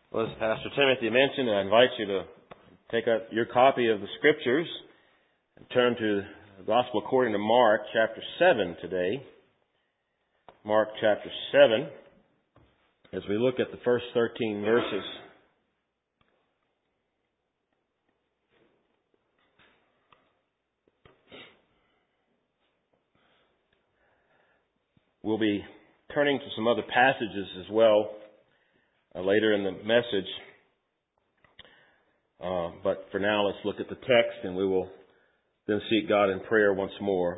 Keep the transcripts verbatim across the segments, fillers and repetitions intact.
Well, as Pastor Timothy mentioned, I invite you to take up your copy of the Scriptures and turn to the Gospel according to Mark chapter seven today. Mark chapter seven, as we look at the first thirteen verses. We'll be turning to some other passages as well uh, later in the message. Uh, but for now, let's look at the text, and we will then seek God in prayer once more.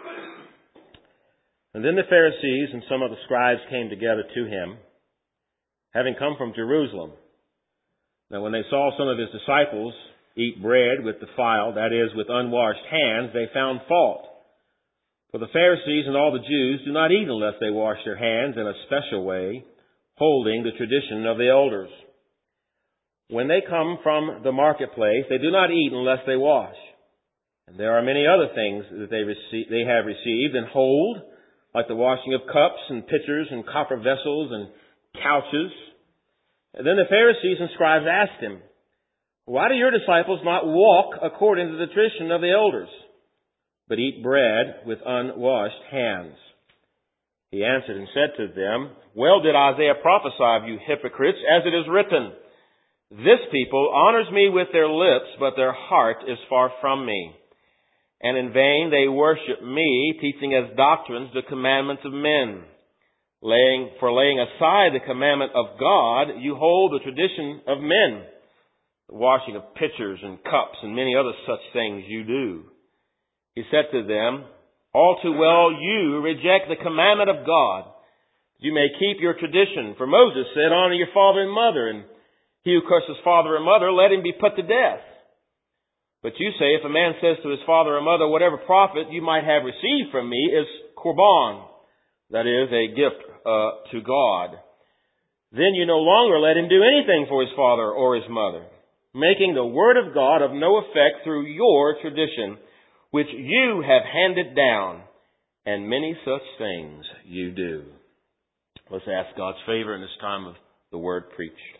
And then the Pharisees and some of the scribes came together to him, having come from Jerusalem. Now when they saw some of his disciples eat bread with defiled, that is, with unwashed hands, they found fault. For the Pharisees and all the Jews do not eat unless they wash their hands in a special way, holding the tradition of the elders. When they come from the marketplace, they do not eat unless they wash. And there are many other things that they receive, they have received and hold, like the washing of cups and pitchers and copper vessels and couches. And then the Pharisees and scribes asked him, "Why do your disciples not walk according to the tradition of the elders, but eat bread with unwashed hands?" He answered and said to them, "Well did Isaiah prophesy of you hypocrites, as it is written, 'This people honors me with their lips, but their heart is far from me. And in vain they worship me, teaching as doctrines the commandments of men. Laying, for laying aside the commandment of God, you hold the tradition of men. The washing of pitchers and cups and many other such things you do." He said to them, "All too well you reject the commandment of God. You may keep your tradition. For Moses said, 'Honor your father and mother,' and he who curses father and mother, let him be put to death. But you say, if a man says to his father or mother, 'Whatever profit you might have received from me is korban,' that is, a gift uh, to God, then you no longer let him do anything for his father or his mother, making the word of God of no effect through your tradition, which you have handed down, and many such things you do." Let's ask God's favor in this time of the word preached.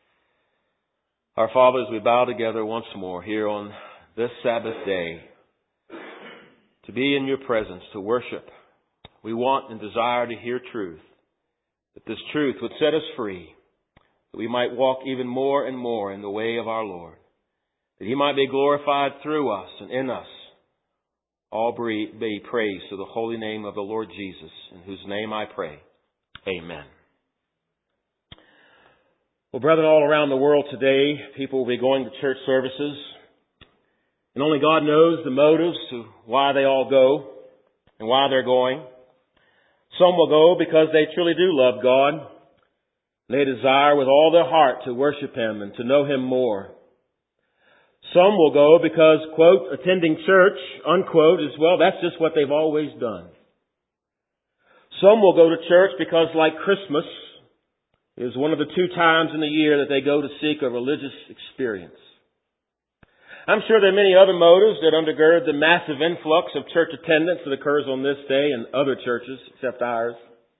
Our Father, as we bow together once more here on this Sabbath day, to be in your presence, to worship, we want and desire to hear truth, that this truth would set us free, that we might walk even more and more in the way of our Lord, that He might be glorified through us and in us. All be praised to the holy name of the Lord Jesus, in whose name I pray. Amen. Well, brethren, all around the world today, people will be going to church services, and only God knows the motives to why they all go and why they're going. Some will go because they truly do love God. They desire with all their heart to worship Him and to know Him more. Some will go because, quote, attending church, unquote, is, well, that's just what they've always done. Some will go to church because, like Christmas, is one of the two times in the year that they go to seek a religious experience. I'm sure there are many other motives that undergird the massive influx of church attendance that occurs on this day in other churches except ours.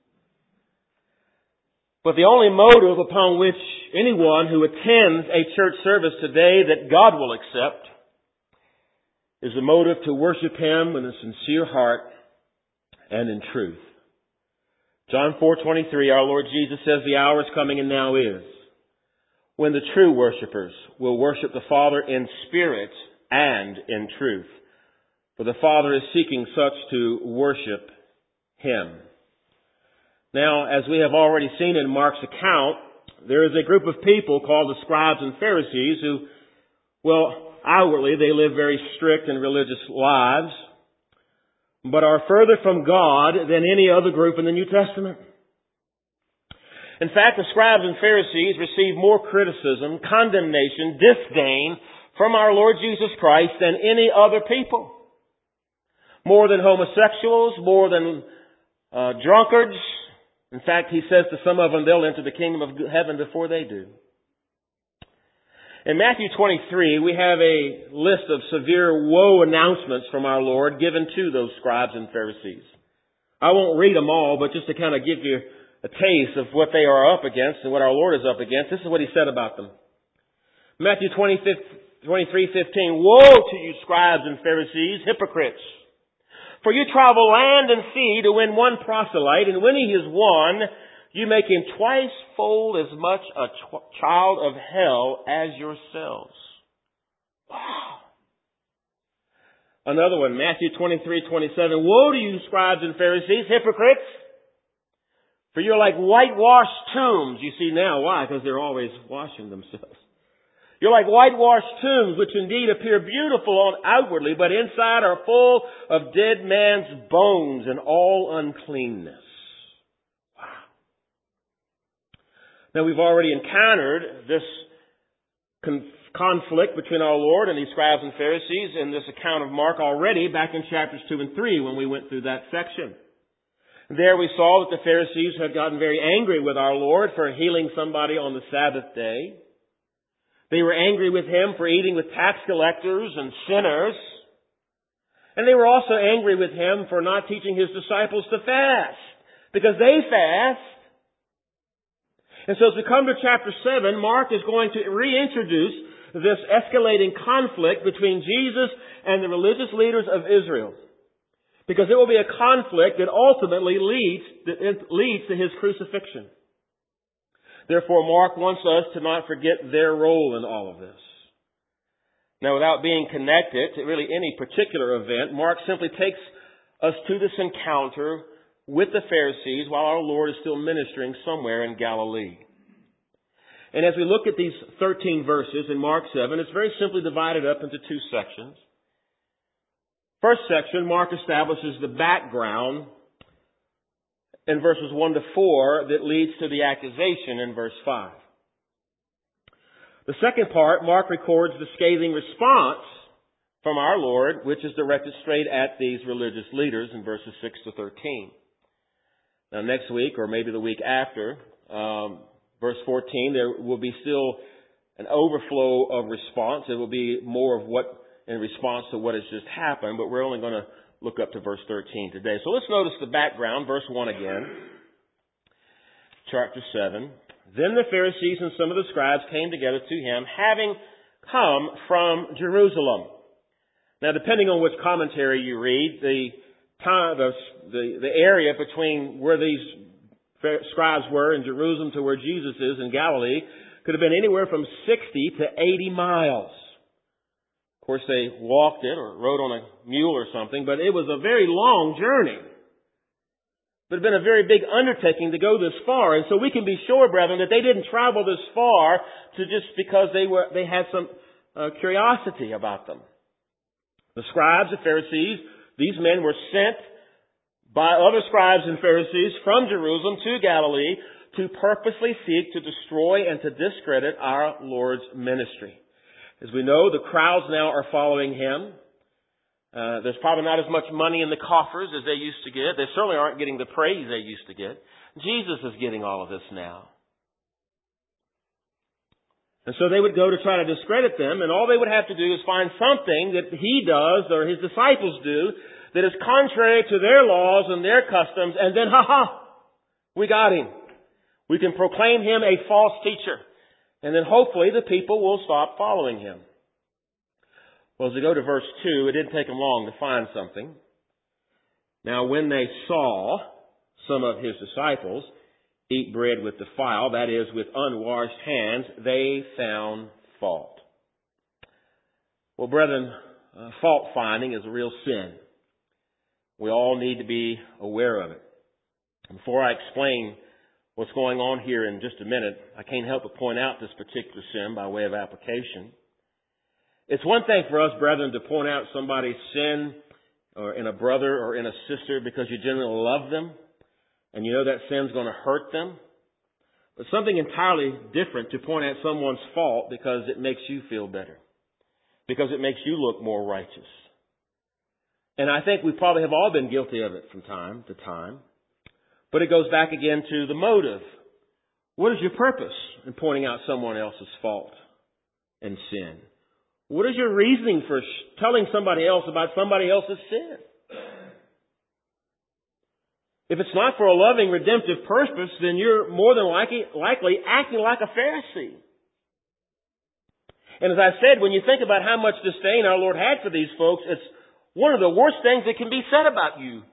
But the only motive upon which anyone who attends a church service today that God will accept is the motive to worship Him with a sincere heart and in truth. John four twenty-three, our Lord Jesus says, "The hour is coming and now is, when the true worshipers will worship the Father in spirit and in truth. For the Father is seeking such to worship Him." Now, as we have already seen in Mark's account, there is a group of people called the scribes and Pharisees who, well, outwardly they live very strict and religious lives, but are further from God than any other group in the New Testament. In fact, the scribes and Pharisees receive more criticism, condemnation, disdain from our Lord Jesus Christ than any other people. More than homosexuals, more than uh, drunkards. In fact, He says to some of them, they'll enter the kingdom of heaven before they do. In Matthew twenty-three, we have a list of severe woe announcements from our Lord given to those scribes and Pharisees. I won't read them all, but just to kind of give you a taste of what they are up against and what our Lord is up against, this is what He said about them. Matthew twenty-three fifteen, "Woe to you, scribes and Pharisees, hypocrites! For you travel land and sea to win one proselyte, and when he is won, you make him twice fold as much a ch- child of hell as yourselves." Wow. Another one, Matthew twenty-three twenty-seven, "Woe to you, scribes and Pharisees, hypocrites! For you're like whitewashed tombs." You see now why? Because they're always washing themselves. "You're like whitewashed tombs, which indeed appear beautiful on outwardly, but inside are full of dead man's bones and all uncleanness." Wow. Now we've already encountered this con- conflict between our Lord and these scribes and Pharisees in this account of Mark already back in chapters two and three when we went through that section. There we saw that the Pharisees had gotten very angry with our Lord for healing somebody on the Sabbath day. They were angry with Him for eating with tax collectors and sinners. And they were also angry with Him for not teaching His disciples to fast, because they fast. And so as we come to chapter seven, Mark is going to reintroduce this escalating conflict between Jesus and the religious leaders of Israel. Because it will be a conflict that ultimately leads, that leads to His crucifixion. Therefore, Mark wants us to not forget their role in all of this. Now, without being connected to really any particular event, Mark simply takes us to this encounter with the Pharisees while our Lord is still ministering somewhere in Galilee. And as we look at these thirteen verses in Mark seven, it's very simply divided up into two sections. First section, Mark establishes the background in verses one to four that leads to the accusation in verse five. The second part, Mark records the scathing response from our Lord, which is directed straight at these religious leaders in verses six to thirteen. Now next week, or maybe the week after, um, verse fourteen, there will be still an overflow of response. It will be more of what in response to what has just happened, but we're only going to look up to verse thirteen today. So let's notice the background, verse one again. Chapter seven. "Then the Pharisees and some of the scribes came together to him, having come from Jerusalem." Now, depending on which commentary you read, the time, the, the, the area between where these scribes were in Jerusalem to where Jesus is in Galilee could have been anywhere from sixty to eighty miles. Of course, they walked it or rode on a mule or something, but it was a very long journey. But it had been a very big undertaking to go this far. And so we can be sure, brethren, that they didn't travel this far to just because they were they had some uh, curiosity about them. The scribes, the Pharisees, these men were sent by other scribes and Pharisees from Jerusalem to Galilee to purposely seek to destroy and to discredit our Lord's ministry. As we know, the crowds now are following Him. Uh, there's probably not as much money in the coffers as they used to get. They certainly aren't getting the praise they used to get. Jesus is getting all of this now. And so they would go to try to discredit them, and all they would have to do is find something that He does or His disciples do that is contrary to their laws and their customs, and then, ha ha, we got Him. We can proclaim Him a false teacher. And then hopefully the people will stop following Him. Well, as we go to verse two, it didn't take them long to find something. "Now when they saw some of His disciples eat bread with defile, that is, with unwashed hands, they found fault." Well, brethren, uh, fault finding is a real sin. We all need to be aware of it. Before I explain what's going on here in just a minute, I can't help but point out this particular sin by way of application. It's one thing for us, brethren, to point out somebody's sin or in a brother or in a sister because you genuinely love them and you know that sin's going to hurt them. But something entirely different to point out someone's fault because it makes you feel better, because it makes you look more righteous. And I think we probably have all been guilty of it from time to time. But it goes back again to the motive. What is your purpose in pointing out someone else's fault and sin? What is your reasoning for telling somebody else about somebody else's sin? If it's not for a loving, redemptive purpose, then you're more than likely, likely acting like a Pharisee. And as I said, when you think about how much disdain our Lord had for these folks, it's one of the worst things that can be said about you.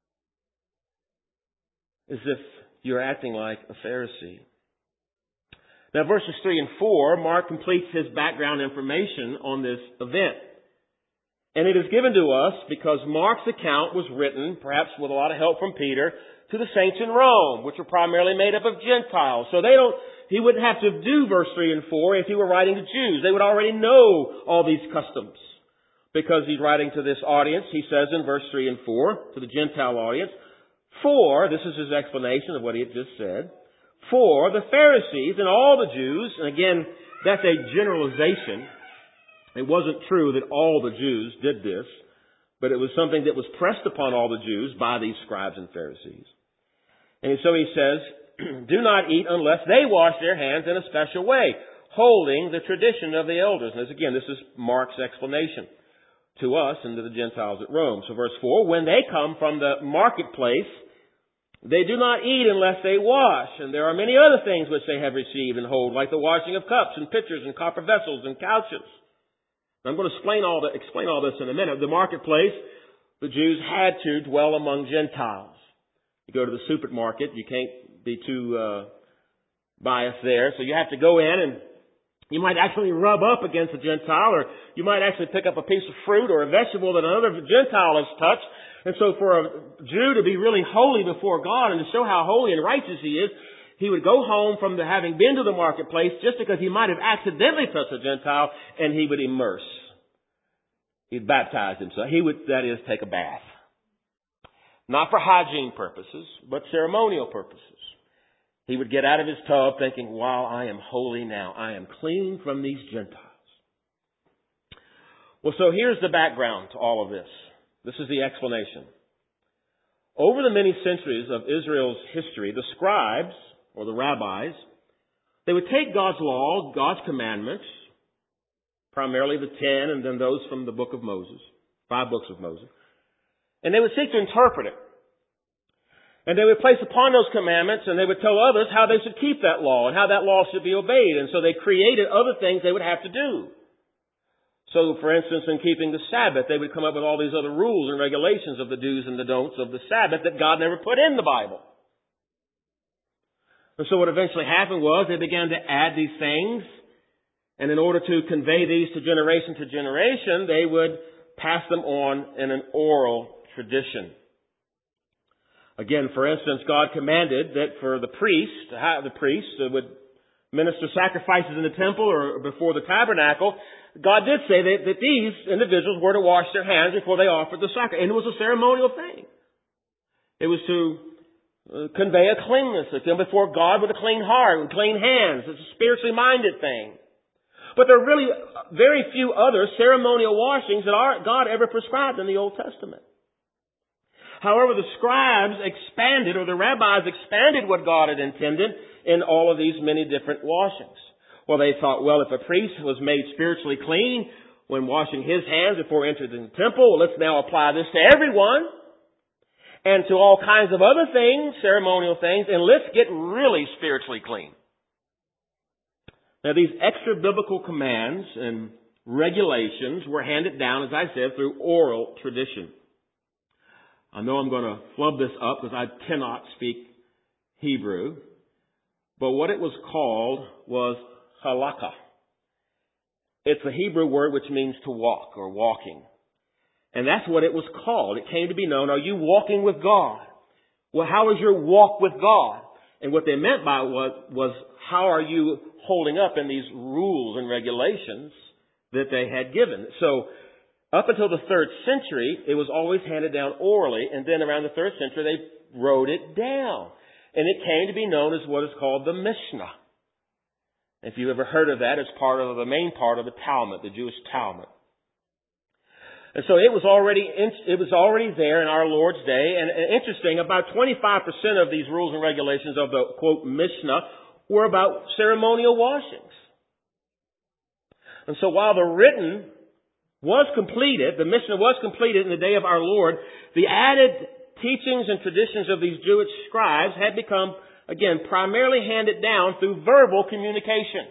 As if you're acting like a Pharisee. Now, verses three and four, Mark completes his background information on this event. And it is given to us because Mark's account was written, perhaps with a lot of help from Peter, to the saints in Rome, which were primarily made up of Gentiles. So they don't, he wouldn't have to do verse three and four if he were writing to Jews. They would already know all these customs. Because he's writing to this audience, he says in verse three and four, to the Gentile audience, for, this is his explanation of what he had just said, for the Pharisees and all the Jews, and again, that's a generalization. It wasn't true that all the Jews did this, but it was something that was pressed upon all the Jews by these scribes and Pharisees. And so he says, do not eat unless they wash their hands in a special way, holding the tradition of the elders. And this, again, this is Mark's explanation to us and to the Gentiles at Rome. So verse four, when they come from the marketplace, they do not eat unless they wash. And there are many other things which they have received and hold, like the washing of cups and pitchers and copper vessels and couches. I'm going to explain all, the, explain all this in a minute. The marketplace, the Jews had to dwell among Gentiles. You go to the supermarket, you can't be too uh, biased there. So you have to go in and you might actually rub up against a Gentile, or you might actually pick up a piece of fruit or a vegetable that another Gentile has touched. And so for a Jew to be really holy before God and to show how holy and righteous he is, he would go home from the, having been to the marketplace just because he might have accidentally touched a Gentile, and he would immerse. He'd baptize himself. He would, that is, take a bath. Not for hygiene purposes, but ceremonial purposes. He would get out of his tub thinking, wow, I am holy now. I am clean from these Gentiles. Well, so here's the background to all of this. This is the explanation. Over the many centuries of Israel's history, the scribes, or the rabbis, they would take God's law, God's commandments, primarily the ten and then those from the book of Moses, five books of Moses, and they would seek to interpret it. And they would place upon those commandments and they would tell others how they should keep that law and how that law should be obeyed. And so they created other things they would have to do. So, for instance, in keeping the Sabbath, they would come up with all these other rules and regulations of the do's and the don'ts of the Sabbath that God never put in the Bible. And so what eventually happened was they began to add these things, and in order to convey these to generation to generation, they would pass them on in an oral tradition. Again, for instance, God commanded that for the priest, the priest would minister sacrifices in the temple or before the tabernacle. God did say that, that these individuals were to wash their hands before they offered the sacrifice. And it was a ceremonial thing. It was to uh, convey a cleanness, to come before God with a clean heart and clean hands. It's a spiritually minded thing. But there are really very few other ceremonial washings that our, God ever prescribed in the Old Testament. However, the scribes expanded, or the rabbis expanded what God had intended in all of these many different washings. Well, they thought, well, if a priest was made spiritually clean when washing his hands before entering the temple, well, let's now apply this to everyone and to all kinds of other things, ceremonial things, and let's get really spiritually clean. Now, these extra biblical commands and regulations were handed down, as I said, through oral tradition. I know I'm going to flub this up because I cannot speak Hebrew, but what it was called was halakha. It's a Hebrew word which means to walk or walking. And that's what it was called. It came to be known, are you walking with God? Well, how is your walk with God? And what they meant by it was, was how are you holding up in these rules and regulations that they had given? So, up until the third century, it was always handed down orally, and then around the third century, they wrote it down. And it came to be known as what is called the Mishnah. If you've ever heard of that, it's part of the main part of the Talmud, the Jewish Talmud. And so it was already it was already there in our Lord's day. And interesting, about twenty-five percent of these rules and regulations of the, quote, Mishnah were about ceremonial washings. And so while the written was completed, the Mishnah was completed in the day of our Lord, the added teachings and traditions of these Jewish scribes had become, again, primarily handed down through verbal communication.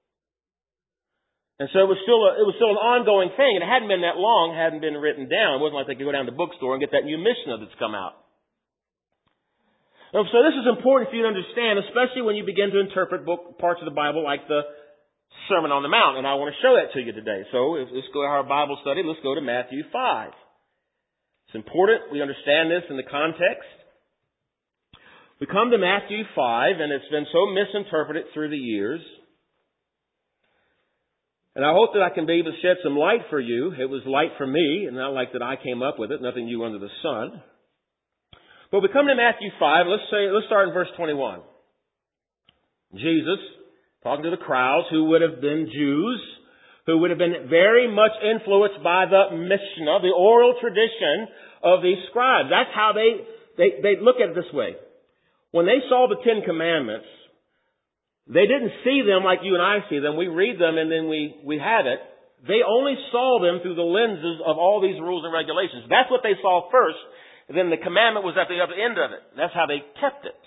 And so it was still a, it was still an ongoing thing, and it hadn't been that long, hadn't been written down. It wasn't like they could go down to the bookstore and get that new Mishnah that's come out. And so this is important for you to understand, especially when you begin to interpret book, parts of the Bible like the Sermon on the Mount, and I want to show that to you today. So let's go to our Bible study. Let's go to Matthew five. It's important we understand this in the context. We come to Matthew five, and it's been so misinterpreted through the years. And I hope that I can be able to shed some light for you. It was light for me, and not like that I came up with it, nothing new under the sun. But we come to Matthew five, let's say, let's start in verse twenty-one. Jesus, talking to the crowds who would have been Jews, who would have been very much influenced by the Mishnah, the oral tradition of these scribes. That's how they, they, they look at it this way. When they saw the Ten Commandments, they didn't see them like you and I see them. We read them and then we, we have it. They only saw them through the lenses of all these rules and regulations. That's what they saw first. And then the commandment was at the other end of it. That's how they kept it.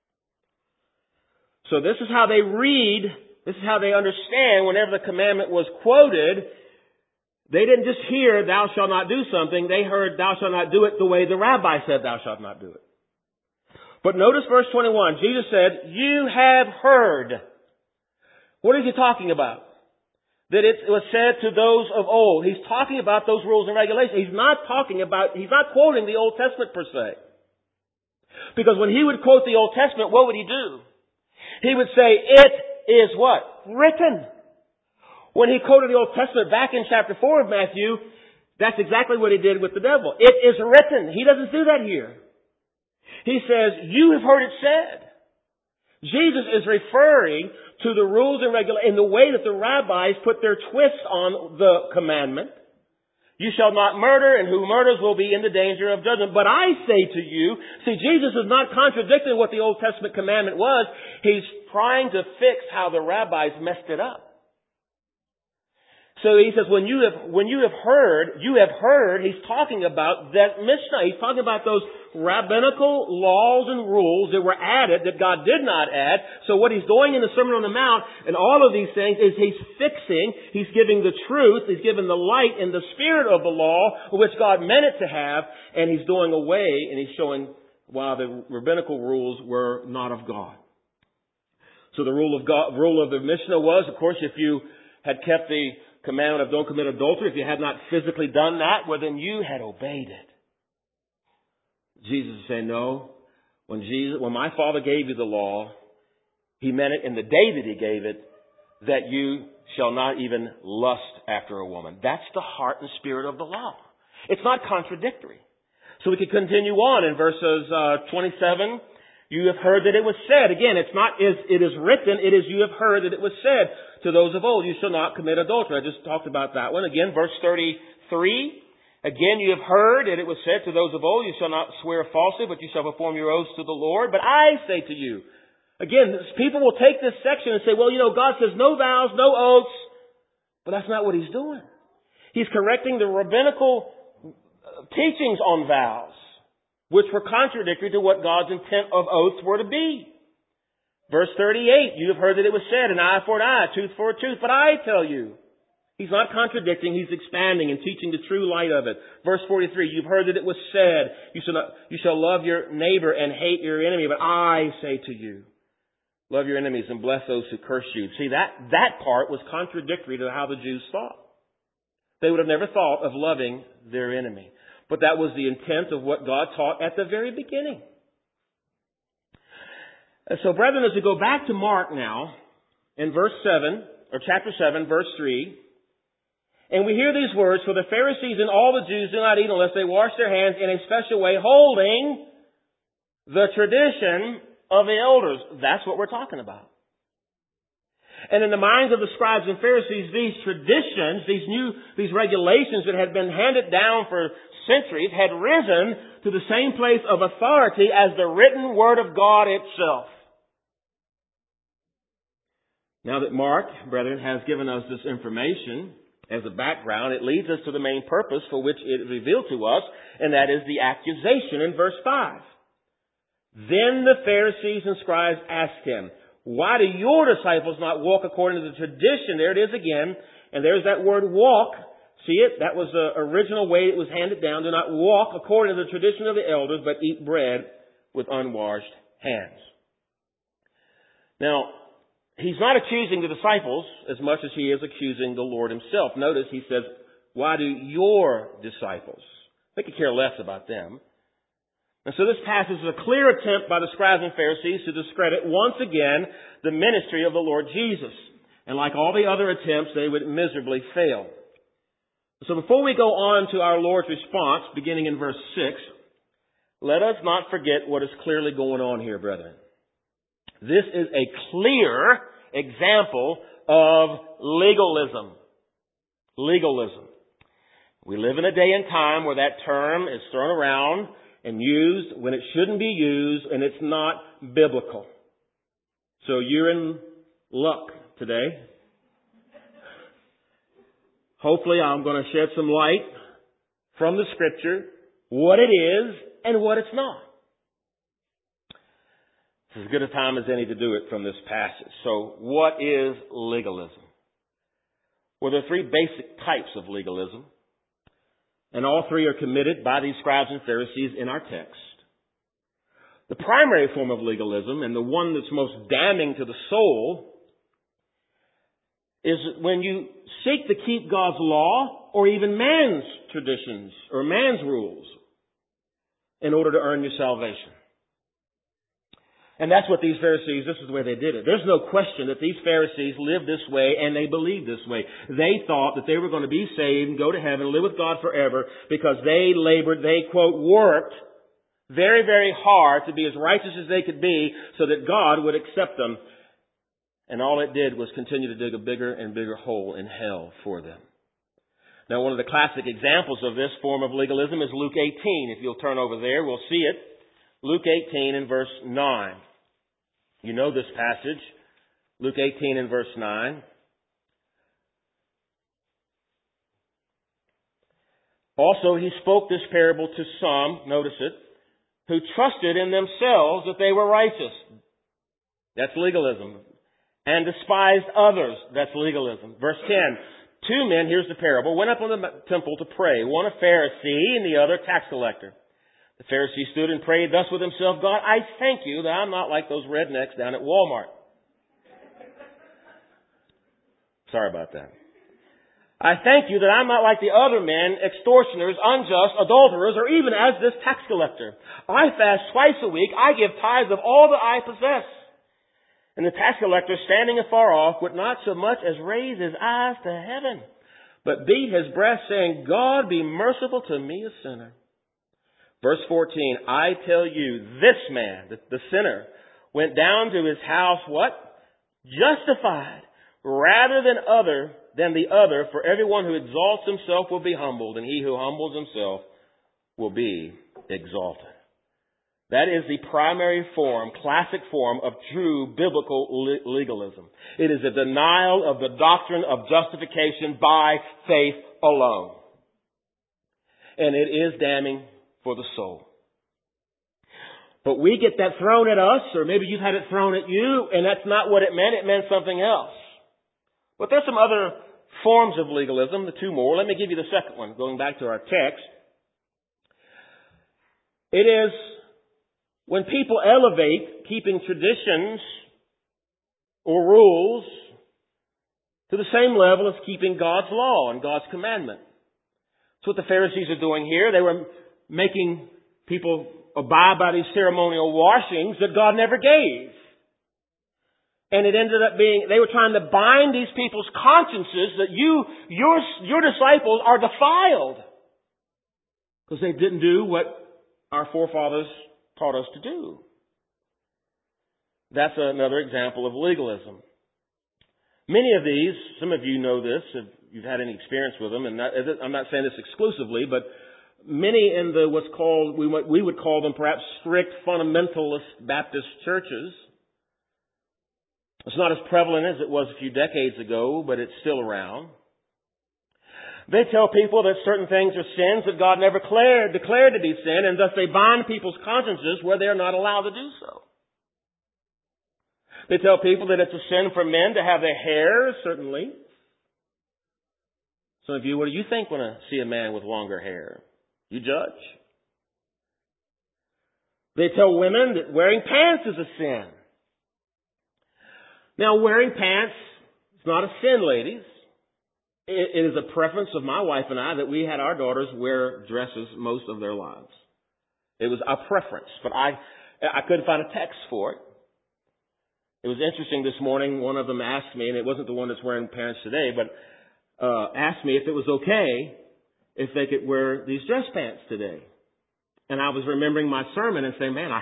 So this is how they read, this is how they understand whenever the commandment was quoted. They didn't just hear, thou shalt not do something. They heard, thou shalt not do it the way the rabbi said, thou shalt not do it. But notice verse twenty-one. Jesus said, you have heard. What is he talking about? That it was said to those of old. He's talking about those rules and regulations. He's not talking about, he's not quoting the Old Testament per se. Because when he would quote the Old Testament, what would he do? He would say, it is what? Written. When he quoted the Old Testament back in chapter four of Matthew, that's exactly what he did with the devil. It is written. He doesn't do that here. He says, you have heard it said. Jesus is referring to the rules and regulations in the way that the rabbis put their twist on the commandment. You shall not murder, and who murders will be in the danger of judgment. But I say to you, see, Jesus is not contradicting what the Old Testament commandment was. He's trying to fix how the rabbis messed it up. So he says, when you have, when you have heard, you have heard, he's talking about that Mishnah. He's talking about those rabbinical laws and rules that were added that God did not add. So what he's doing in the Sermon on the Mount and all of these things is he's fixing, he's giving the truth, he's giving the light and the spirit of the law, which God meant it to have, and he's doing away and he's showing why the rabbinical rules were not of God. So the rule of God, rule of the Mishnah was, of course, if you had kept the commandment of don't commit adultery, if you had not physically done that, well then you had obeyed it. Jesus is saying, no. When Jesus, when my Father gave you the law, He meant it in the day that He gave it, that you shall not even lust after a woman. That's the heart and spirit of the law. It's not contradictory. So we could continue on in verses uh, twenty-seven. You have heard that it was said. Again, it's not is it is written, it is you have heard that it was said to those of old, you shall not commit adultery. I just talked about that one. Again, verse thirty-three. Again, you have heard that it was said to those of old, you shall not swear falsely, but you shall perform your oaths to the Lord. But I say to you, again, people will take this section and say, well, you know, God says no vows, no oaths. But that's not what He's doing. He's correcting the rabbinical teachings on vows, which were contradictory to what God's intent of oaths were to be. Verse thirty-eight, you have heard that it was said, an eye for an eye, a tooth for a tooth. But I tell you, He's not contradicting, He's expanding and teaching the true light of it. Verse forty-three, you've heard that it was said, you shall, not, you shall love your neighbor and hate your enemy. But I say to you, love your enemies and bless those who curse you. See, that, that part was contradictory to how the Jews thought. They would have never thought of loving their enemy. But that was the intent of what God taught at the very beginning. And so, brethren, as we go back to Mark now, in verse seven, or chapter seven, verse three, and we hear these words, for the Pharisees and all the Jews do not eat unless they wash their hands in a special way, holding the tradition of the elders. That's what we're talking about. And in the minds of the scribes and Pharisees, these traditions, these new, these regulations that had been handed down for centuries had risen to the same place of authority as the written Word of God itself. Now that Mark, brethren, has given us this information, as a background, it leads us to the main purpose for which it is revealed to us, and that is the accusation in verse five. Then the Pharisees and scribes asked him, why do your disciples not walk according to the tradition? There it is again. And there's that word walk. See it? That was the original way it was handed down. Do not walk according to the tradition of the elders, but eat bread with unwashed hands. Now, he's not accusing the disciples as much as he is accusing the Lord himself. Notice he says, why do your disciples? They could care less about them. And so this passage is a clear attempt by the scribes and Pharisees to discredit once again the ministry of the Lord Jesus. And like all the other attempts, they would miserably fail. So before we go on to our Lord's response, beginning in verse six, let us not forget what is clearly going on here, brethren. This is a clear example of legalism. Legalism. We live in a day and time where that term is thrown around and used when it shouldn't be used, and it's not biblical. So you're in luck today. Hopefully I'm going to shed some light from the Scripture, what it is and what it's not. It's as good a time as any to do it from this passage. So what is legalism? Well, there are three basic types of legalism. And all three are committed by these scribes and Pharisees in our text. The primary form of legalism, and the one that's most damning to the soul, is when you seek to keep God's law or even man's traditions or man's rules in order to earn your salvation. And that's what these Pharisees, this is the way they did it. There's no question that these Pharisees lived this way and they believed this way. They thought that they were going to be saved and go to heaven and live with God forever because they labored, they, quote, worked very, very hard to be as righteous as they could be so that God would accept them. And all it did was continue to dig a bigger and bigger hole in hell for them. Now, one of the classic examples of this form of legalism is Luke eighteen. If you'll turn over there, we'll see it. Luke eighteen and verse nine. You know this passage. Luke eighteen and verse nine. Also, he spoke this parable to some, notice it, who trusted in themselves that they were righteous. That's legalism. And despised others. That's legalism. Verse ten. Two men, here's the parable, went up on the temple to pray. One a Pharisee and the other a tax collector. The Pharisee stood and prayed thus with himself, God, I thank you that I'm not like those rednecks down at Walmart. Sorry about that. I thank you that I'm not like the other men, extortioners, unjust, adulterers, or even as this tax collector. I fast twice a week. I give tithes of all that I possess. And the tax collector, standing afar off, would not so much as raise his eyes to heaven, but beat his breast, saying, God, be merciful to me, a sinner. Verse fourteen, I tell you, this man, the, the sinner, went down to his house, what? Justified, rather than other than the other, for everyone who exalts himself will be humbled, and he who humbles himself will be exalted. That is the primary form, classic form of true biblical legalism. It is a denial of the doctrine of justification by faith alone. And it is damning for the soul. But we get that thrown at us, or maybe you've had it thrown at you, and that's not what it meant. It meant something else. But there's some other forms of legalism, the two more. Let me give you the second one, going back to our text. It is when people elevate keeping traditions or rules to the same level as keeping God's law and God's commandment. That's what the Pharisees are doing here. They were making people abide by these ceremonial washings that God never gave. And it ended up being, they were trying to bind these people's consciences that you, your, your disciples are defiled. Because they didn't do what our forefathers taught us to do. That's another example of legalism. Many of these, some of you know this, if you've had any experience with them, and not, I'm not saying this exclusively, but many in the what's called, we, we would call them perhaps strict fundamentalist Baptist churches. It's not as prevalent as it was a few decades ago, but it's still around. They tell people that certain things are sins that God never declared, declared to be sin, and thus they bind people's consciences where they are not allowed to do so. They tell people that it's a sin for men to have their hair a certain length. Some of you, what do you think when you see a man with longer hair? You judge. They tell women that wearing pants is a sin. Now, wearing pants is not a sin, ladies. It is a preference of my wife and I that we had our daughters wear dresses most of their lives. It was our preference, but I I couldn't find a text for it. It was interesting this morning, one of them asked me, and it wasn't the one that's wearing pants today, but uh, asked me if it was okay if they could wear these dress pants today. And I was remembering my sermon and saying, man, I...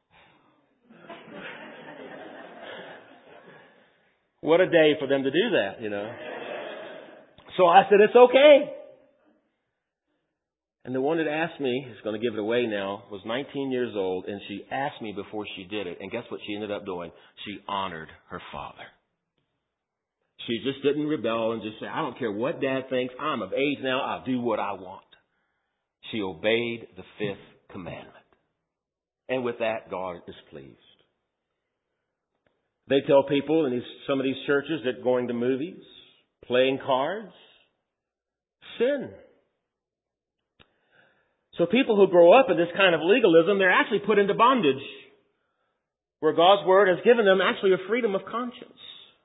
what a day for them to do that, you know. So I said, it's okay. And the one that asked me, who's going to give it away now, was nineteen years old, and she asked me before she did it. And guess what she ended up doing? She honored her father. She just didn't rebel and just say, I don't care what Dad thinks. I'm of age now. I'll do what I want. She obeyed the fifth commandment. And with that, God is pleased. They tell people in these, some of these churches that going to movies, playing cards, sin. So people who grow up in this kind of legalism, they're actually put into bondage, where God's Word has given them actually a freedom of conscience.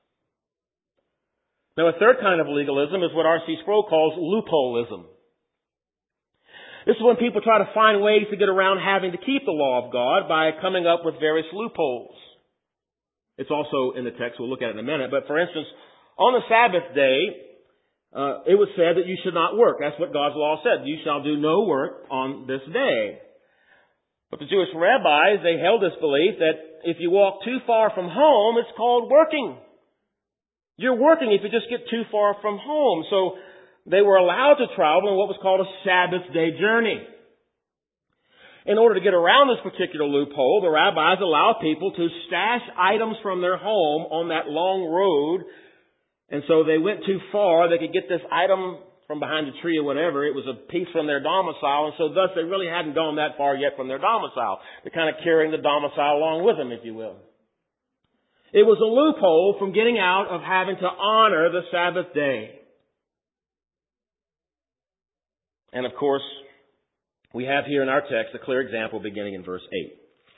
Now, a third kind of legalism is what R C Sproul calls loopholeism. This is when people try to find ways to get around having to keep the law of God by coming up with various loopholes. It's also in the text. We'll look at it in a minute. But for instance, on the Sabbath day, Uh, it was said that you should not work. That's what God's law said. You shall do no work on this day. But the Jewish rabbis, they held this belief that if you walk too far from home, it's called working. You're working if you just get too far from home. So they were allowed to travel in what was called a Sabbath day journey. In order to get around this particular loophole, the rabbis allowed people to stash items from their home on that long road. And so they went too far. They could get this item from behind a tree or whatever. It was a piece from their domicile. And so thus they really hadn't gone that far yet from their domicile. They're kind of carrying the domicile along with them, if you will. It was a loophole from getting out of having to honor the Sabbath day. And of course, we have here in our text a clear example beginning in verse eight.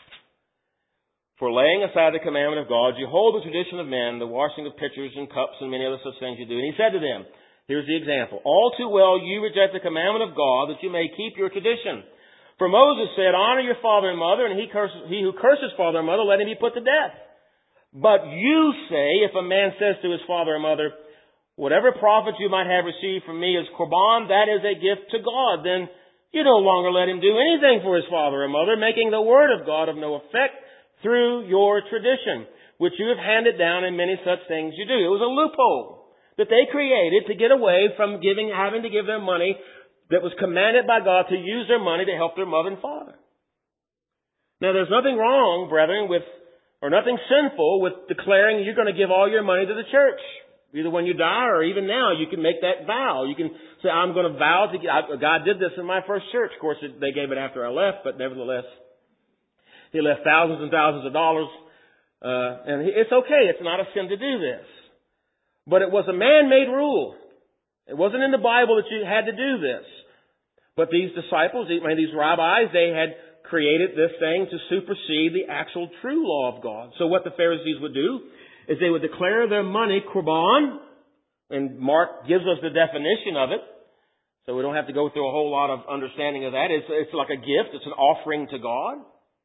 For laying aside the commandment of God, you hold the tradition of men, the washing of pitchers and cups and many other such things you do. And he said to them, here's the example, all too well you reject the commandment of God that you may keep your tradition. For Moses said, honor your father and mother, and he, curses, he who curses father and mother, let him be put to death. But you say, if a man says to his father or mother, whatever profit you might have received from me is korban, that is a gift to God, then you no longer let him do anything for his father or mother, making the word of God of no effect, through your tradition, which you have handed down in many such things you do. It was a loophole that they created to get away from giving, having to give their money that was commanded by God to use their money to help their mother and father. Now, there's nothing wrong, brethren, with, or nothing sinful with declaring you're going to give all your money to the church. Either when you die or even now, you can make that vow. You can say, I'm going to vow to give, God did this in my first church. Of course, they gave it after I left, but nevertheless, he left thousands and thousands of dollars, uh, and it's okay. It's not a sin to do this. But it was a man-made rule. It wasn't in the Bible that you had to do this. But these disciples, these rabbis, they had created this thing to supersede the actual true law of God. So what the Pharisees would do is they would declare their money korban, and Mark gives us the definition of it, so we don't have to go through a whole lot of understanding of that. It's, it's like a gift. It's an offering to God.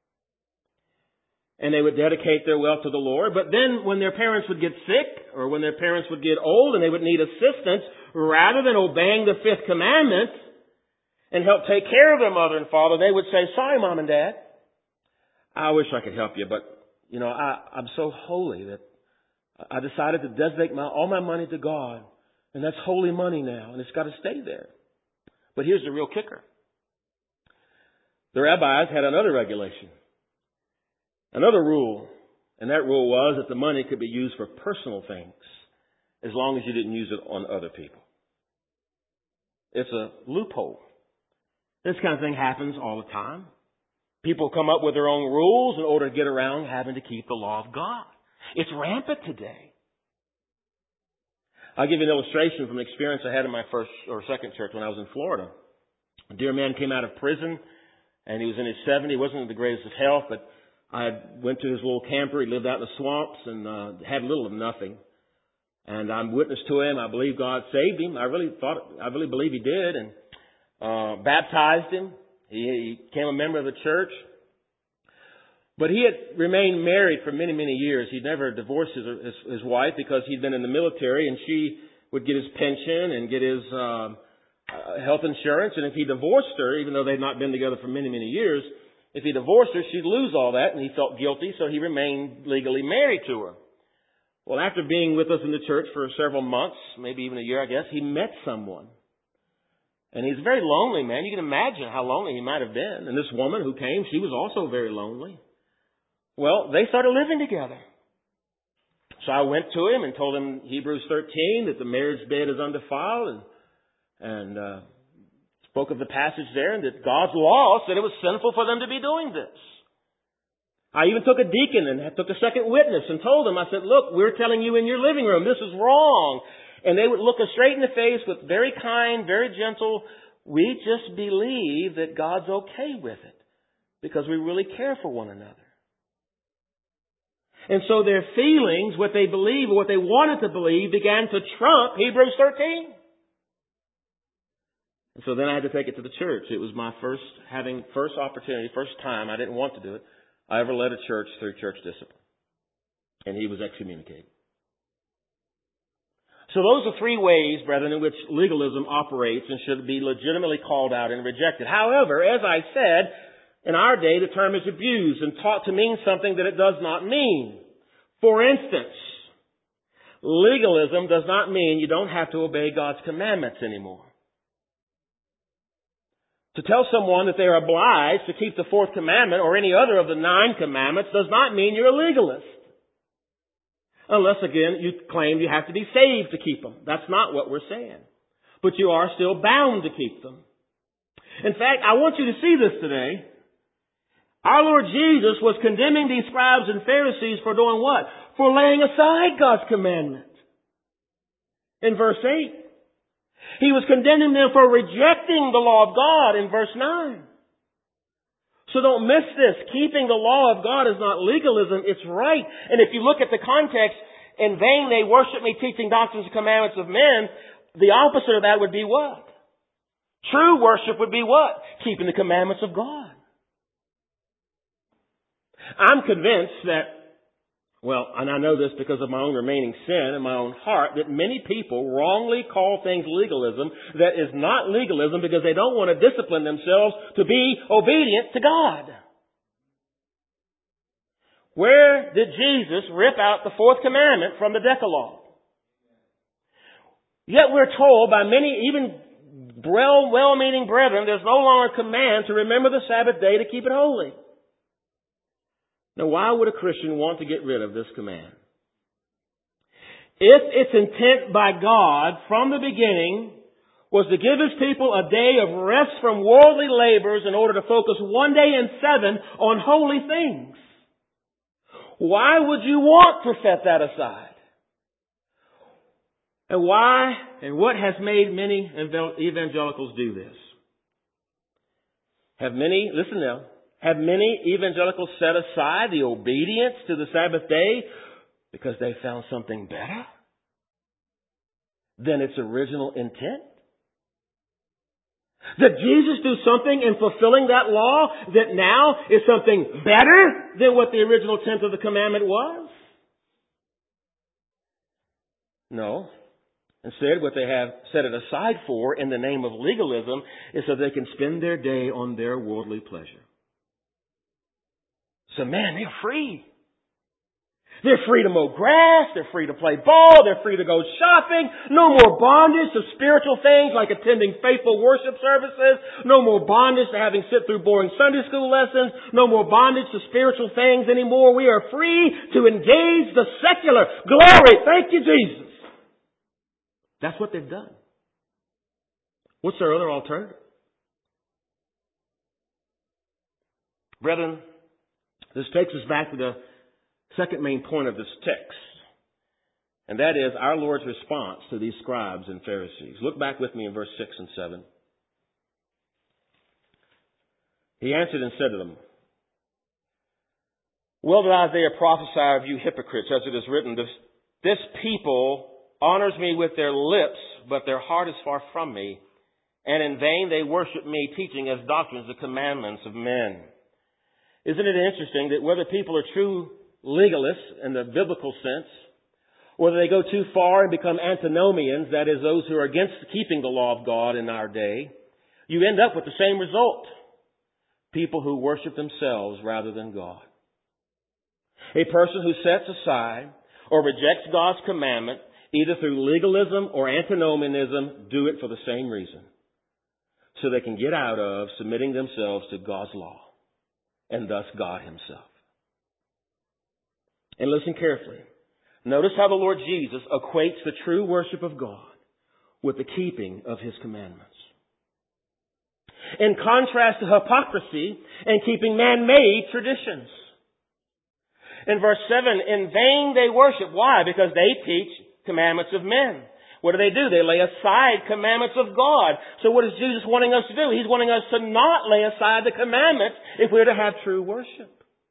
And they would dedicate their wealth to the Lord. But then when their parents would get sick, or when their parents would get old and they would need assistance, rather than obeying the fifth commandment and help take care of their mother and father, they would say, sorry, Mom and Dad, I wish I could help you, but, you know, I, I'm so holy that I decided to designate my, all my money to God. And that's holy money now, and it's got to stay there. But here's the real kicker. The rabbis had another regulation. Another rule, and that rule was that the money could be used for personal things as long as you didn't use it on other people. It's a loophole. This kind of thing happens all the time. People come up with their own rules in order to get around having to keep the law of God. It's rampant today. I'll give you an illustration from an experience I had in my first or second church when I was in Florida. A dear man came out of prison, and he was in his seventies. He wasn't in the greatest of health, but I went to his little camper. He lived out in the swamps and uh, had little of nothing. And I'm witness to him. I believe God saved him. I really thought, I really believe He did, and uh, baptized him. He, he became a member of the church. But he had remained married for many, many years. He'd never divorced his, his, his wife because he'd been in the military, and she would get his pension and get his uh, uh, health insurance. And if he divorced her, even though they'd not been together for many, many years, if he divorced her, she'd lose all that, and he felt guilty, so he remained legally married to her. Well, after being with us in the church for several months, maybe even a year, I guess, he met someone. And he's a very lonely man. You can imagine how lonely he might have been. And this woman who came, she was also very lonely. Well, they started living together. So I went to him and told him Hebrews thirteen, that the marriage bed is undefiled, and, and uh, spoke of the passage there, and that God's law said it was sinful for them to be doing this. I even took a deacon and took a second witness and told them, I said, look, we're telling you in your living room, this is wrong. And they would look us straight in the face with very kind, very gentle, we just believe that God's okay with it because we really care for one another. And so their feelings, what they believe, or what they wanted to believe, began to trump Hebrews thirteen. And so then I had to take it to the church. It was my first, having first opportunity, first time, I didn't want to do it, I ever led a church through church discipline. And he was excommunicated. So those are three ways, brethren, in which legalism operates and should be legitimately called out and rejected. However, as I said, in our day the term is abused and taught to mean something that it does not mean. For instance, legalism does not mean you don't have to obey God's commandments anymore. To tell someone that they are obliged to keep the fourth commandment or any other of the nine commandments does not mean you're a legalist. Unless, again, you claim you have to be saved to keep them. That's not what we're saying. But you are still bound to keep them. In fact, I want you to see this today. Our Lord Jesus was condemning these scribes and Pharisees for doing what? For laying aside God's commandment. In verse eight. He was condemning them for rejecting the law of God in verse nine. So don't miss this. Keeping the law of God is not legalism, it's right. And if you look at the context, in vain they worship me, teaching doctrines and commandments of men, the opposite of that would be what? True worship would be what? Keeping the commandments of God. I'm convinced that, well, and I know this because of my own remaining sin in my own heart, that many people wrongly call things legalism that is not legalism because they don't want to discipline themselves to be obedient to God. Where did Jesus rip out the fourth commandment from the Decalogue? Yet we're told by many, even well-meaning brethren, there's no longer a command to remember the Sabbath day to keep it holy. Now, why would a Christian want to get rid of this command? If its intent by God from the beginning was to give His people a day of rest from worldly labors in order to focus one day in seven on holy things, why would you want to set that aside? And why and what has made many evangelicals do this? Have many, listen now, Have many evangelicals set aside the obedience to the Sabbath day because they found something better than its original intent? Did Jesus do something in fulfilling that law that now is something better than what the original intent of the commandment was? No. Instead, what they have set it aside for in the name of legalism is so they can spend their day on their worldly pleasure. So, man, they're free. They're free to mow grass. They're free to play ball. They're free to go shopping. No more bondage to spiritual things like attending faithful worship services. No more bondage to having sit through boring Sunday school lessons. No more bondage to spiritual things anymore. We are free to engage the secular. Glory. Thank you, Jesus. That's what they've done. What's their other alternative? Brethren, this takes us back to the second main point of this text. And that is our Lord's response to these scribes and Pharisees. Look back with me in verse six and seven. He answered and said to them, "Well did Isaiah prophesy of you hypocrites, as it is written, this, this people honors me with their lips, but their heart is far from me. And in vain they worship me, teaching as doctrines the commandments of men." Isn't it interesting that whether people are true legalists in the biblical sense, whether they go too far and become antinomians, that is, those who are against keeping the law of God in our day, you end up with the same result. People who worship themselves rather than God. A person who sets aside or rejects God's commandment, either through legalism or antinomianism, do it for the same reason. So they can get out of submitting themselves to God's law, and thus God Himself. And listen carefully. Notice how the Lord Jesus equates the true worship of God with the keeping of His commandments. In contrast to hypocrisy and keeping man-made traditions. In verse seven, in vain they worship. Why? Because they teach commandments of men. What do they do? They lay aside commandments of God. So what is Jesus wanting us to do? He's wanting us to not lay aside the commandments if we're to have true worship.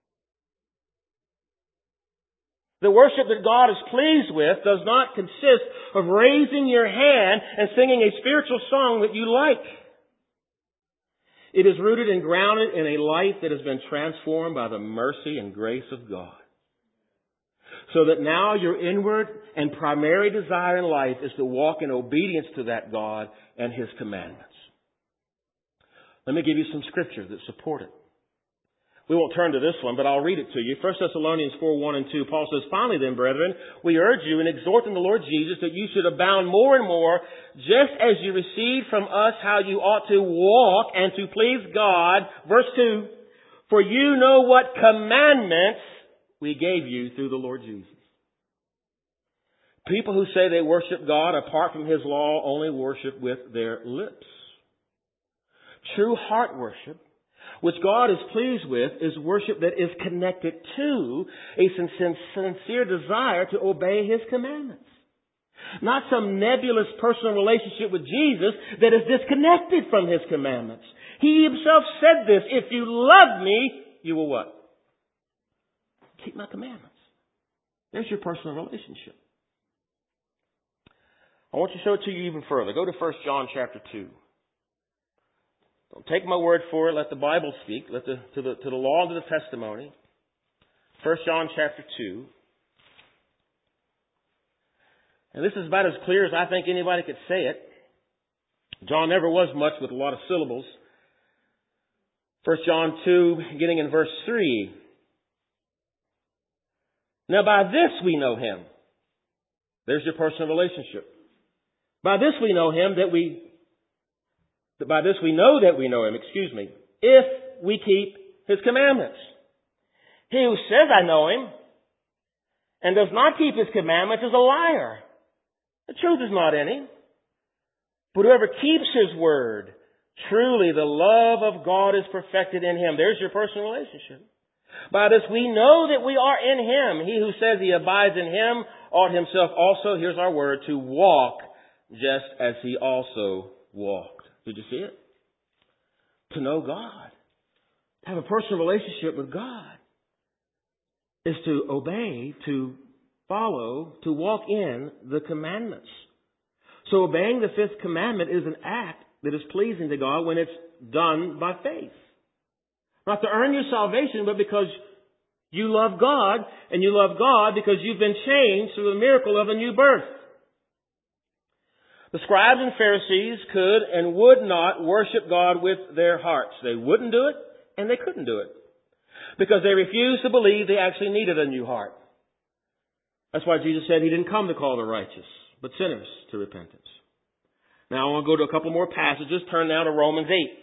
The worship that God is pleased with does not consist of raising your hand and singing a spiritual song that you like. It is rooted and grounded in a life that has been transformed by the mercy and grace of God. So that now your inward and primary desire in life is to walk in obedience to that God and His commandments. Let me give you some scriptures that support it. We won't turn to this one, but I'll read it to you. First Thessalonians four, one and two, Paul says, "Finally then, brethren, we urge you and exhort in the Lord Jesus that you should abound more and more, just as you received from us how you ought to walk and to please God." Verse two, "For you know what commandments we gave you through the Lord Jesus." People who say they worship God apart from His law only worship with their lips. True heart worship, which God is pleased with, is worship that is connected to a sincere desire to obey His commandments. Not some nebulous personal relationship with Jesus that is disconnected from His commandments. He Himself said this, "If you love me, you will" what? "Keep my commandments." There's your personal relationship. I want to show it to you even further. Go to First John chapter two. Don't take my word for it. Let the Bible speak. Let the to the to the law and to the testimony. First John chapter two. And this is about as clear as I think anybody could say it. John never was much with a lot of syllables. First John two, beginning in verse three. "Now by this we know Him." There's your personal relationship. "By this we know Him that we By this we know that we know Him, excuse me, if we keep His commandments. He who says, 'I know Him,' and does not keep His commandments is a liar. The truth is not in him. But whoever keeps His word, truly the love of God is perfected in him." There's your personal relationship. "By this we know that we are in Him. He who says he abides in Him ought himself also," here's our word, "to walk just as He also walked." Did you see it? To know God, to have a personal relationship with God, is to obey, to follow, to walk in the commandments. So obeying the fifth commandment is an act that is pleasing to God when it's done by faith. Not to earn your salvation, but because you love God, and you love God because you've been changed through the miracle of a new birth. The scribes and Pharisees could and would not worship God with their hearts. They wouldn't do it, and they couldn't do it. Because they refused to believe they actually needed a new heart. That's why Jesus said He didn't come to call the righteous, but sinners to repentance. Now I want to go to a couple more passages. Turn now to Romans eight.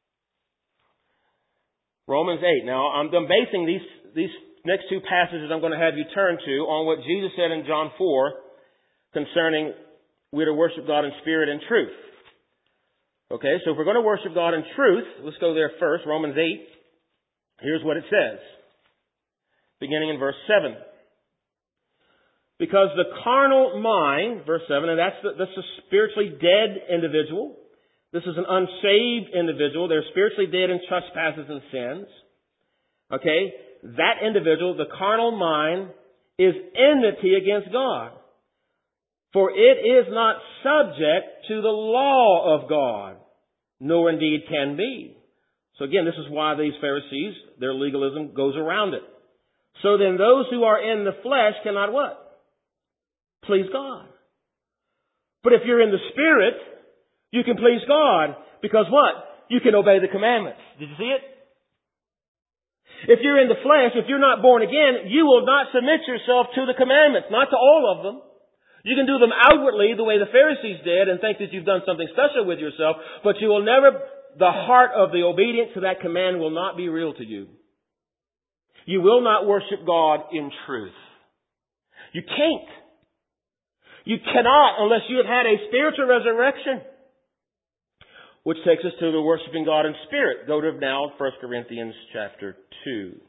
Romans eight. Now I'm basing these, these next two passages I'm going to have you turn to on what Jesus said in John four concerning we're to worship God in spirit and truth. Okay, so if we're going to worship God in truth, let's go there first. Romans eight. Here's what it says. Beginning in verse seven. Because the carnal mind, verse seven, and that's, the, that's a spiritually dead individual. This is an unsaved individual. They're spiritually dead in trespasses and sins. Okay? That individual, the carnal mind, is enmity against God. For it is not subject to the law of God, nor indeed can be. So again, this is why these Pharisees, their legalism goes around it. So then those who are in the flesh cannot what? Please God. But if you're in the Spirit, you can please God. Because what? You can obey the commandments. Did you see it? If you're in the flesh, if you're not born again, you will not submit yourself to the commandments. Not to all of them. You can do them outwardly the way the Pharisees did and think that you've done something special with yourself. But you will never, the heart of the obedience to that command will not be real to you. You will not worship God in truth. You can't. You cannot unless you have had a spiritual resurrection. Which takes us to the worshiping God in spirit. Go to now First Corinthians chapter two.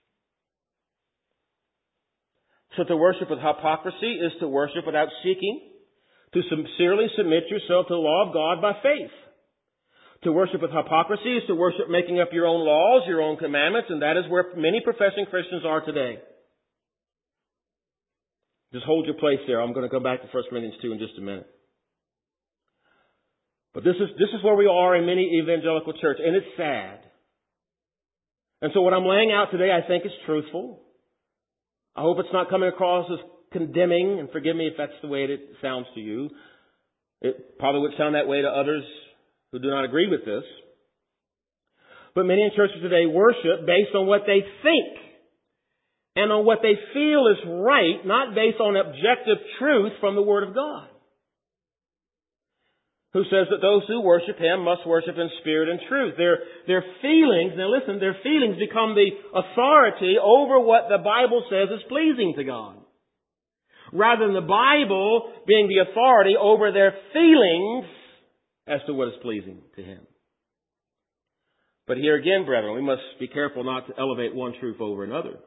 So to worship with hypocrisy is to worship without seeking. To sincerely submit yourself to the law of God by faith. To worship with hypocrisy is to worship making up your own laws, your own commandments, and that is where many professing Christians are today. Just hold your place there. I'm going to come back to First Corinthians two in just a minute. But this is, this is where we are in many evangelical churches, and it's sad. And so what I'm laying out today I think is truthful. I hope it's not coming across as condemning, and forgive me if that's the way it sounds to you. It probably would sound that way to others who do not agree with this. But many in churches today worship based on what they think and on what they feel is right, not based on objective truth from the Word of God. Who says that those who worship Him must worship in spirit and truth. Their, their feelings, now listen, their feelings become the authority over what the Bible says is pleasing to God. Rather than the Bible being the authority over their feelings as to what is pleasing to Him. But here again, brethren, we must be careful not to elevate one truth over another.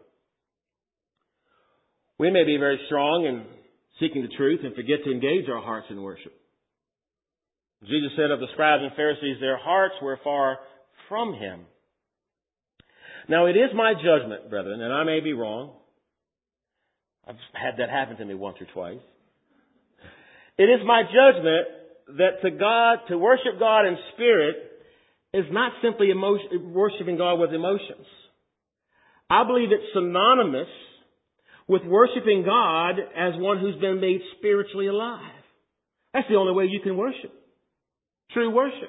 We may be very strong in seeking the truth and forget to engage our hearts in worship. Jesus said of the scribes and Pharisees, their hearts were far from Him. Now it is my judgment, brethren, and I may be wrong. I've had that happen to me once or twice. It is my judgment that to God, to worship God in spirit is not simply emotion, worshiping God with emotions. I believe it's synonymous with worshiping God as one who's been made spiritually alive. That's the only way you can worship. True worship.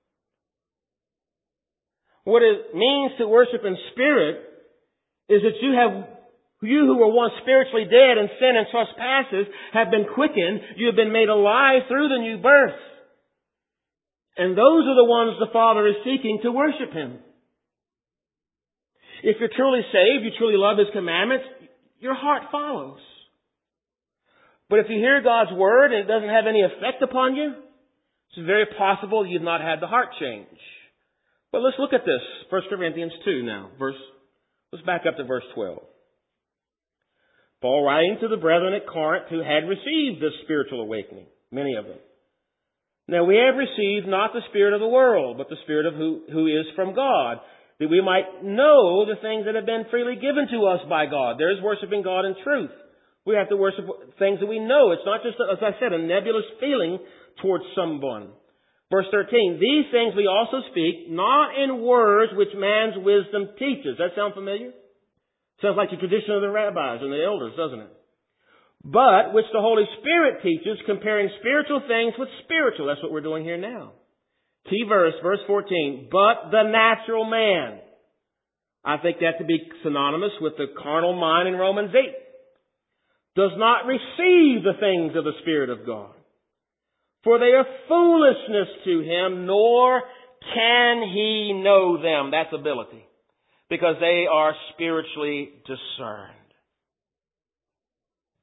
What it means to worship in spirit is that you have, you who were once spiritually dead in sin and trespasses have been quickened. You have been made alive through the new birth. And those are the ones the Father is seeking to worship Him. If you're truly saved, you truly love His commandments, your heart follows. But if you hear God's Word and it doesn't have any effect upon you, it's very possible you've not had the heart change. But let's look at this. First Corinthians two now. Verse, let's back up to verse twelve. Paul writing to the brethren at Corinth who had received this spiritual awakening. Many of them. Now we have received not the spirit of the world, but the Spirit of who, who is from God, that we might know the things that have been freely given to us by God. There's worshiping God in truth. We have to worship things that we know. It's not just, as I said, a nebulous feeling towards someone. Verse thirteen, these things we also speak, not in words which man's wisdom teaches. Does that sound familiar? Sounds like the tradition of the rabbis and the elders, doesn't it? But which the Holy Spirit teaches, comparing spiritual things with spiritual. That's what we're doing here now. Key verse, verse fourteen, but the natural man. I think that to be synonymous with the carnal mind in Romans eight. Does not receive the things of the Spirit of God. For they are foolishness to him, nor can he know them. That's ability. Because they are spiritually discerned.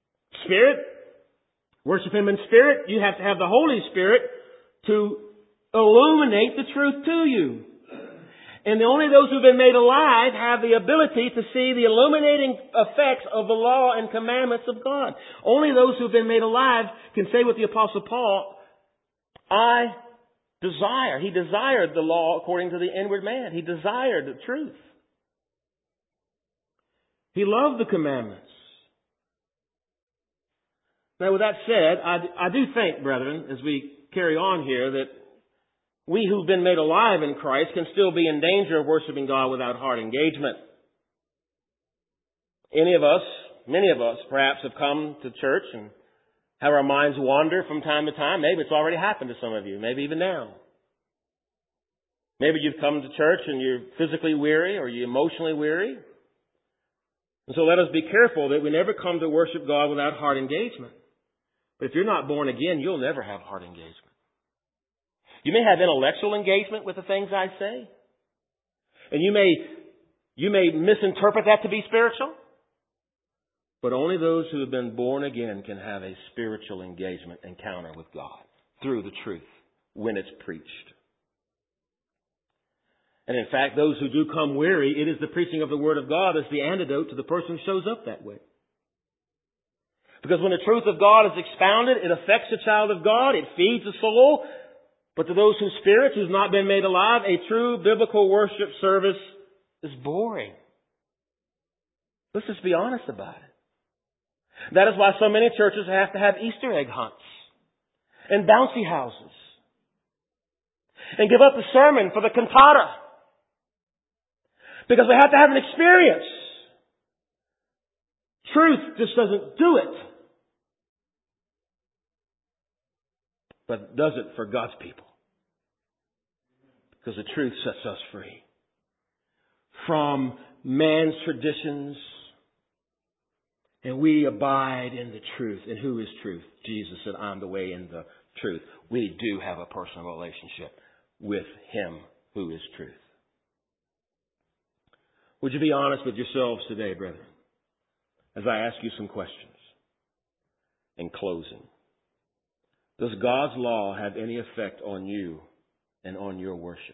Spirit, worship Him in spirit. You have to have the Holy Spirit to illuminate the truth to you. And only those who've been made alive have the ability to see the illuminating effects of the law and commandments of God. Only those who've been made alive can say with the Apostle Paul, I desire. He desired the law according to the inward man. He desired the truth. He loved the commandments. Now, with that said, I, I do think, brethren, as we carry on here, that we who've been made alive in Christ can still be in danger of worshiping God without heart engagement. Any of us, many of us, perhaps have come to church and have our minds wander from time to time. Maybe it's already happened to some of you, maybe even now. Maybe you've come to church and you're physically weary or you're emotionally weary. And so let us be careful that we never come to worship God without heart engagement. But if you're not born again, you'll never have heart engagement. You may have intellectual engagement with the things I say. And you may, you may misinterpret that to be spiritual. But only those who have been born again can have a spiritual engagement, encounter with God through the truth when it's preached. And in fact, those who do come weary, it is the preaching of the Word of God as the antidote to the person who shows up that way. Because when the truth of God is expounded, it affects the child of God, it feeds the soul. But to those whose spirits who's not been made alive, a true biblical worship service is boring. Let's just be honest about it. That is why so many churches have to have Easter egg hunts and bouncy houses and give up the sermon for the cantata. Because we have to have an experience. Truth just doesn't do it. But does it for God's people. Because the truth sets us free from man's traditions. And we abide in the truth. And who is truth? Jesus said, I'm the way and the truth. We do have a personal relationship with Him who is truth. Would you be honest with yourselves today, brethren, as I ask you some questions in closing? Does God's law have any effect on you and on your worship?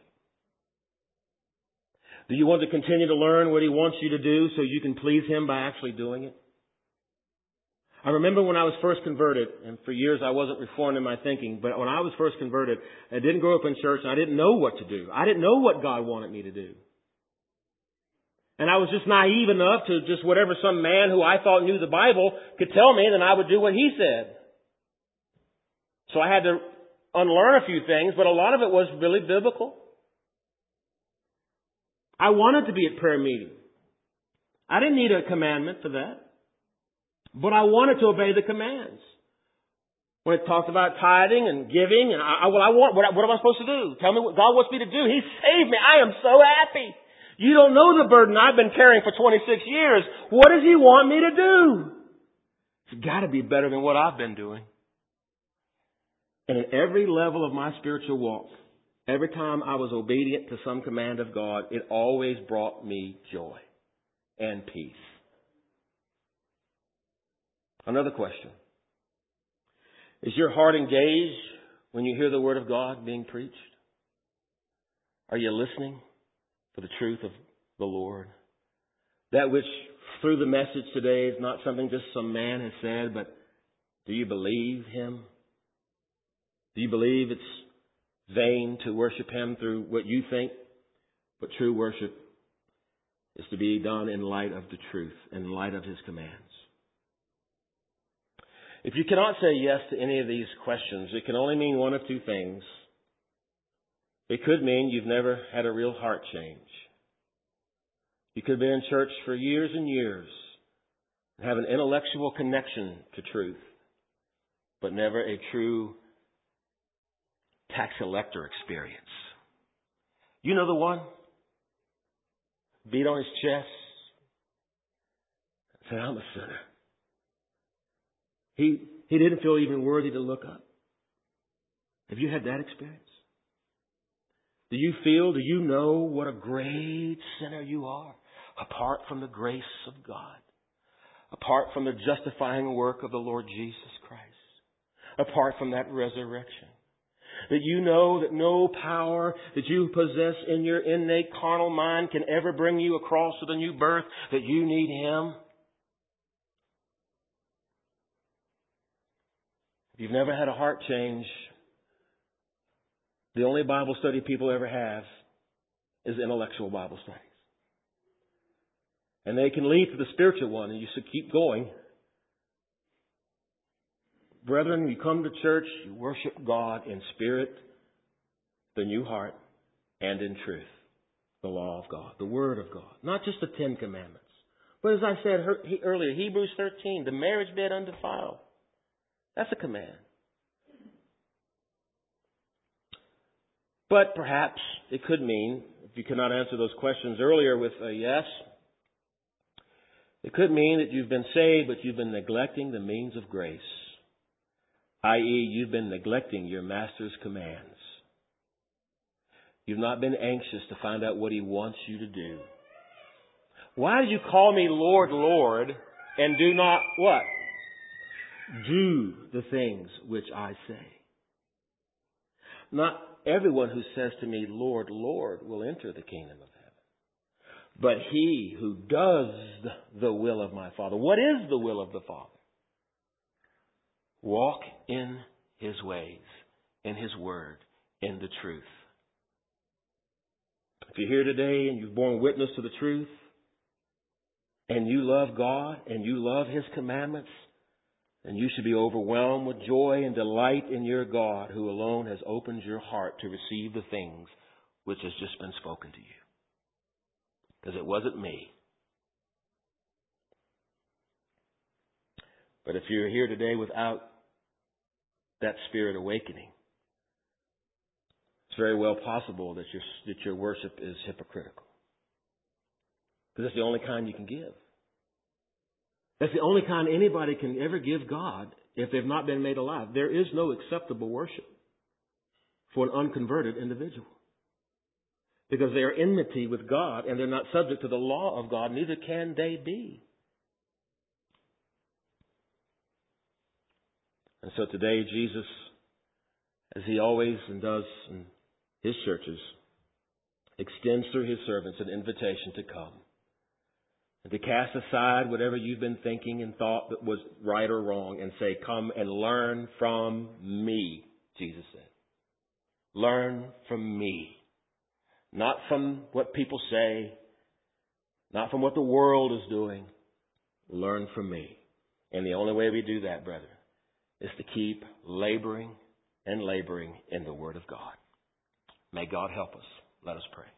Do you want to continue to learn what He wants you to do so you can please Him by actually doing it? I remember when I was first converted, and for years I wasn't reformed in my thinking, but when I was first converted, I didn't grow up in church and I didn't know what to do. I didn't know what God wanted me to do. And I was just naive enough to just whatever some man who I thought knew the Bible could tell me, then I would do what he said. So I had to unlearn a few things, but a lot of it was really biblical. I wanted to be at prayer meeting. I didn't need a commandment for that. But I wanted to obey the commands. When it talked about tithing and giving, and I, well, I want, what, what am I supposed to do? Tell me what God wants me to do. He saved me. I am so happy. You don't know the burden I've been carrying for twenty-six years. What does He want me to do? It's got to be better than what I've been doing. And at every level of my spiritual walk, every time I was obedient to some command of God, it always brought me joy and peace. Another question. Is your heart engaged when you hear the Word of God being preached? Are you listening for the truth of the Lord? That which through the message today is not something just some man has said, but do you believe Him? Do you believe it's vain to worship Him through what you think? But true worship is to be done in light of the truth, in light of His commands. If you cannot say yes to any of these questions, it can only mean one of two things. It could mean you've never had a real heart change. You could have been in church for years and years and have an intellectual connection to truth, but never a true tax collector experience. You know the one? Beat on his chest. Said, I'm a sinner. He, he didn't feel even worthy to look up. Have you had that experience? Do you feel, do you know what a great sinner you are apart from the grace of God? Apart from the justifying work of the Lord Jesus Christ? Apart from that resurrection? that you know that no power that you possess in your innate carnal mind can ever bring you across to the new birth, that you need Him? If you've never had a heart change, the only Bible study people ever have is intellectual Bible studies. And they can lead to the spiritual one, and you should keep going. Brethren, you come to church, you worship God in spirit, the new heart, and in truth, the law of God, the Word of God. Not just the Ten Commandments. But as I said earlier, Hebrews thirteen, the marriage bed undefiled. That's a command. But perhaps it could mean, if you cannot answer those questions earlier with a yes, it could mean that you've been saved, but you've been neglecting the means of grace. that is, you've been neglecting your Master's commands. You've not been anxious to find out what He wants you to do. Why did you call me Lord, Lord, and do not what? Do the things which I say. Not everyone who says to me, Lord, Lord, will enter the kingdom of heaven, but he who does the will of my Father. What is the will of the Father? Walk in His ways, in His word, in the truth. If you're here today and you've borne witness to the truth, and you love God and you love His commandments, then you should be overwhelmed with joy and delight in your God, who alone has opened your heart to receive the things which has just been spoken to you. Because it wasn't me. But if you're here today without that spirit awakening, it's very well possible that your, that your worship is hypocritical. Because it's the only kind you can give. That's the only kind anybody can ever give God if they've not been made alive. There is no acceptable worship for an unconverted individual. Because they are enmity with God and they're not subject to the law of God, neither can they be. And so today, Jesus, as He always and does in His churches, extends through His servants an invitation to come. And to cast aside whatever you've been thinking and thought that was right or wrong and say, come and learn from me, Jesus said. Learn from me. Not from what people say, not from what the world is doing. Learn from me. And the only way we do that, brethren, is to keep laboring and laboring in the Word of God. May God help us. Let us pray.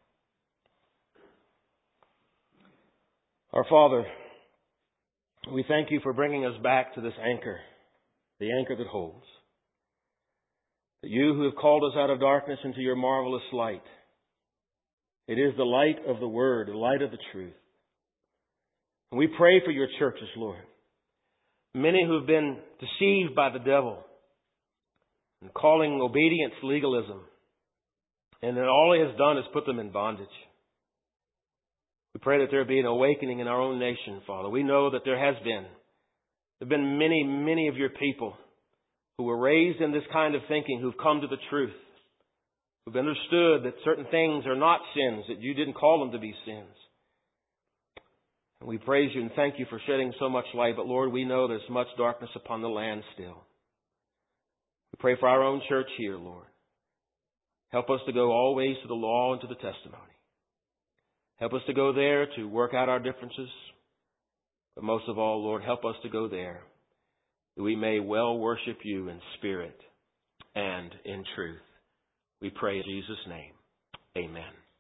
Our Father, we thank You for bringing us back to this anchor, the anchor that holds. That You who have called us out of darkness into Your marvelous light, it is the light of the Word, the light of the truth. And we pray for Your churches, Lord. Many who have been deceived by the devil and calling obedience legalism, and that all he has done is put them in bondage. We pray that there be an awakening in our own nation, Father. We know that there has been. There have been many, many of Your people who were raised in this kind of thinking, who've come to the truth, who've understood that certain things are not sins, that You didn't call them to be sins. And we praise You and thank You for shedding so much light. But Lord, we know there's much darkness upon the land still. We pray for our own church here, Lord. Help us to go always to the law and to the testimony. Help us to go there to work out our differences. But most of all, Lord, help us to go there that we may well worship You in spirit and in truth. We pray in Jesus' name. Amen.